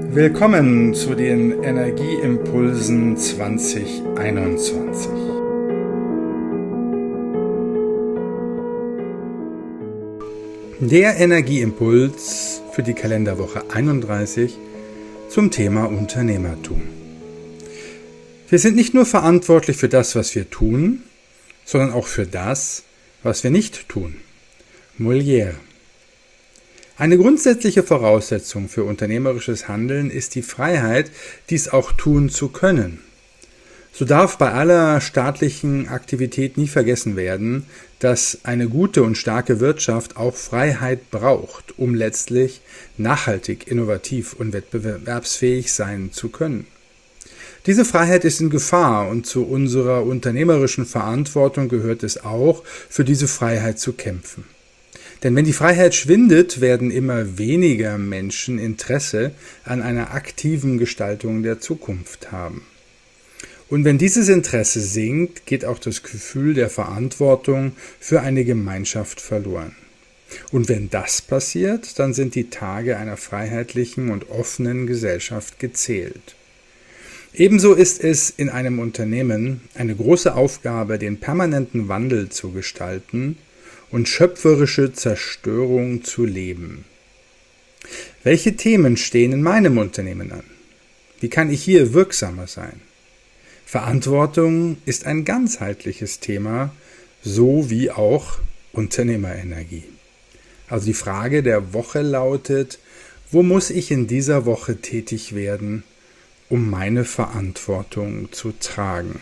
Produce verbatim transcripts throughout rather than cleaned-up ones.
Willkommen zu den Energieimpulsen zwanzig einundzwanzig. Der Energieimpuls für die Kalenderwoche einunddreißig zum Thema Unternehmertum. Wir sind nicht nur verantwortlich für das, was wir tun, sondern auch für das, was wir nicht tun. Molière. Eine grundsätzliche Voraussetzung für unternehmerisches Handeln ist die Freiheit, dies auch tun zu können. So darf bei aller staatlichen Aktivität nie vergessen werden, dass eine gute und starke Wirtschaft auch Freiheit braucht, um letztlich nachhaltig, innovativ und wettbewerbsfähig sein zu können. Diese Freiheit ist in Gefahr und zu unserer unternehmerischen Verantwortung gehört es auch, für diese Freiheit zu kämpfen. Denn wenn die Freiheit schwindet, werden immer weniger Menschen Interesse an einer aktiven Gestaltung der Zukunft haben. Und wenn dieses Interesse sinkt, geht auch das Gefühl der Verantwortung für eine Gemeinschaft verloren. Und wenn das passiert, dann sind die Tage einer freiheitlichen und offenen Gesellschaft gezählt. Ebenso ist es in einem Unternehmen eine große Aufgabe, den permanenten Wandel zu gestalten und schöpferische Zerstörung zu leben. Welche Themen stehen in meinem Unternehmen an? Wie kann ich hier wirksamer sein? Verantwortung ist ein ganzheitliches Thema, so wie auch Unternehmerenergie. Also die Frage der Woche lautet, wo muss ich in dieser Woche tätig werden, um meine Verantwortung zu tragen?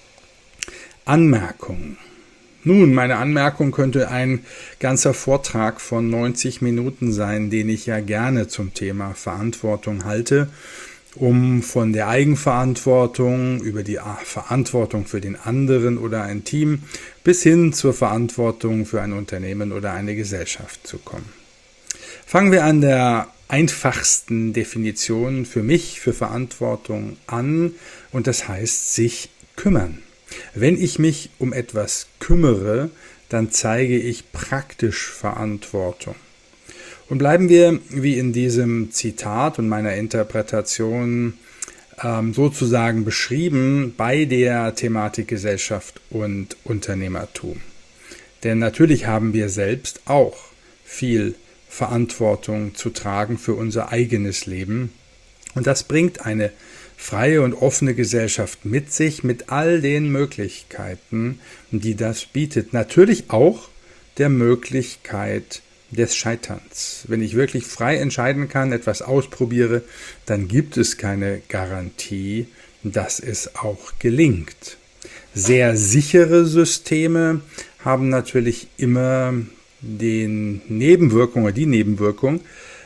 Anmerkung. Nun, meine Anmerkung könnte ein ganzer Vortrag von neunzig Minuten sein, den ich ja gerne zum Thema Verantwortung halte, um von der Eigenverantwortung über die Verantwortung für den anderen oder ein Team bis hin zur Verantwortung für ein Unternehmen oder eine Gesellschaft zu kommen. Fangen wir an der einfachsten Definition für mich für Verantwortung an, und das heißt sich kümmern. Wenn ich mich um etwas kümmere, dann zeige ich praktisch Verantwortung. Und bleiben wir, wie in diesem Zitat und meiner Interpretation ähm, sozusagen beschrieben, bei der Thematik Gesellschaft und Unternehmertum. Denn natürlich haben wir selbst auch viel Verantwortung zu tragen für unser eigenes Leben. Und das bringt eine freie und offene Gesellschaft mit sich, mit all den Möglichkeiten, die das bietet. Natürlich auch der Möglichkeit des Scheiterns. Wenn ich wirklich frei entscheiden kann, etwas ausprobiere, dann gibt es keine Garantie, dass es auch gelingt. Sehr sichere Systeme haben natürlich immer den Nebenwirkung oder die Nebenwirkung,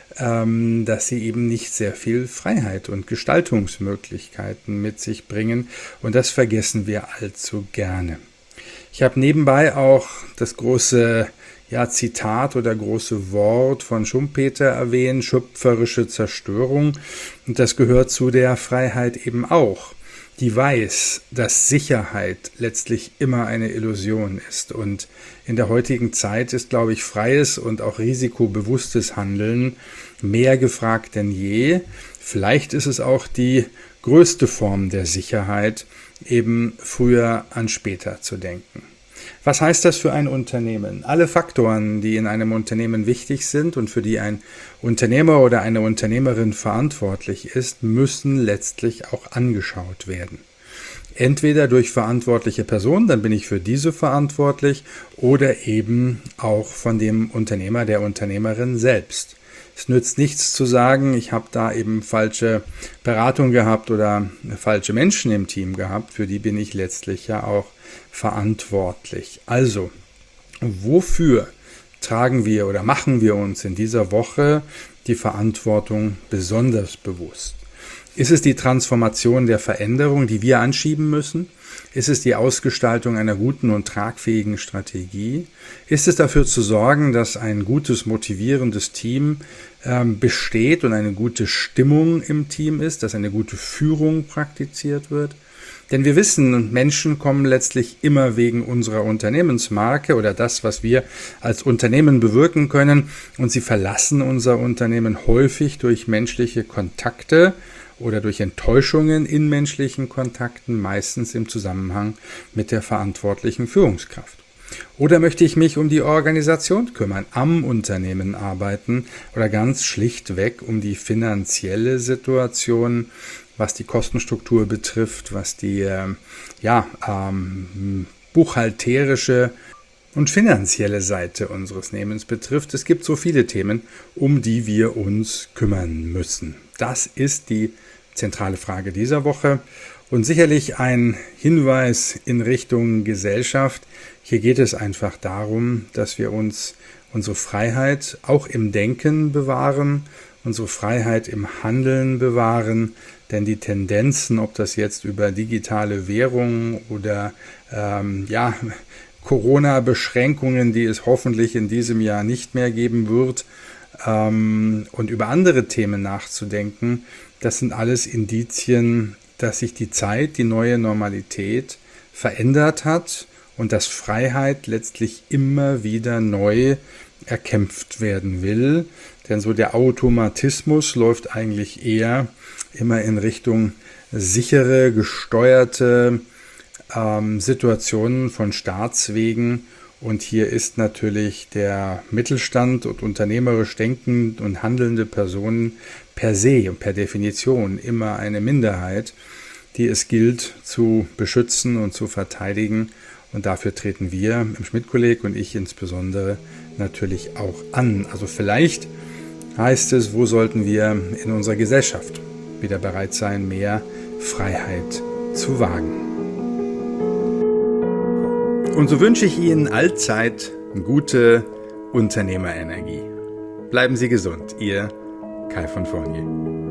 dass sie eben nicht sehr viel Freiheit und Gestaltungsmöglichkeiten mit sich bringen, und das vergessen wir allzu gerne. Ich habe nebenbei auch das große ja, Zitat oder große Wort von Schumpeter erwähnt, schöpferische Zerstörung, und das gehört zu der Freiheit eben auch, die weiß, dass Sicherheit letztlich immer eine Illusion ist, und in der heutigen Zeit ist, glaube ich, freies und auch risikobewusstes Handeln mehr gefragt denn je. Vielleicht ist es auch die größte Form der Sicherheit, eben früher an später zu denken. Was heißt das für ein Unternehmen? Alle Faktoren, die in einem Unternehmen wichtig sind und für die ein Unternehmer oder eine Unternehmerin verantwortlich ist, müssen letztlich auch angeschaut werden. Entweder durch verantwortliche Personen, dann bin ich für diese verantwortlich, oder eben auch von dem Unternehmer, der Unternehmerin selbst. Es nützt nichts zu sagen, ich habe da eben falsche Beratung gehabt oder falsche Menschen im Team gehabt, für die bin ich letztlich ja auch verantwortlich. Also, wofür tragen wir oder machen wir uns in dieser Woche die Verantwortung besonders bewusst? Ist es die Transformation der Veränderung, die wir anschieben müssen? Ist es die Ausgestaltung einer guten und tragfähigen Strategie? Ist es dafür zu sorgen, dass ein gutes, motivierendes Team ähm, besteht und eine gute Stimmung im Team ist, dass eine gute Führung praktiziert wird? Denn wir wissen, Menschen kommen letztlich immer wegen unserer Unternehmensmarke oder das, was wir als Unternehmen bewirken können. Und sie verlassen unser Unternehmen häufig durch menschliche Kontakte oder durch Enttäuschungen in menschlichen Kontakten, meistens im Zusammenhang mit der verantwortlichen Führungskraft. Oder möchte ich mich um die Organisation kümmern, am Unternehmen arbeiten oder ganz schlichtweg um die finanzielle Situation, was die Kostenstruktur betrifft, was die äh, ja, ähm, buchhalterische und finanzielle Seite unseres Unternehmens betrifft. Es gibt so viele Themen, um die wir uns kümmern müssen. Das ist die zentrale Frage dieser Woche und sicherlich ein Hinweis in Richtung Gesellschaft. Hier geht es einfach darum, dass wir uns unsere Freiheit auch im Denken bewahren, unsere Freiheit im Handeln bewahren, denn die Tendenzen, ob das jetzt über digitale Währungen oder ähm, ja, Corona-Beschränkungen, die es hoffentlich in diesem Jahr nicht mehr geben wird, ähm, und über andere Themen nachzudenken, das sind alles Indizien, dass sich die Zeit, die neue Normalität verändert hat und dass Freiheit letztlich immer wieder neu erkämpft werden will. Denn so der Automatismus läuft eigentlich eher immer in Richtung sichere, gesteuerte ähm, Situationen von Staatswegen. Und hier ist natürlich der Mittelstand und unternehmerisch denkend und handelnde Personen per se und per Definition immer eine Minderheit, die es gilt zu beschützen und zu verteidigen. Und dafür treten wir im Schmidt-Kolleg und ich insbesondere natürlich auch an. Also vielleicht heißt es, wo sollten wir in unserer Gesellschaft wieder bereit sein, mehr Freiheit zu wagen. Und so wünsche ich Ihnen allzeit gute Unternehmerenergie. Bleiben Sie gesund, Ihr Kai von Fournier.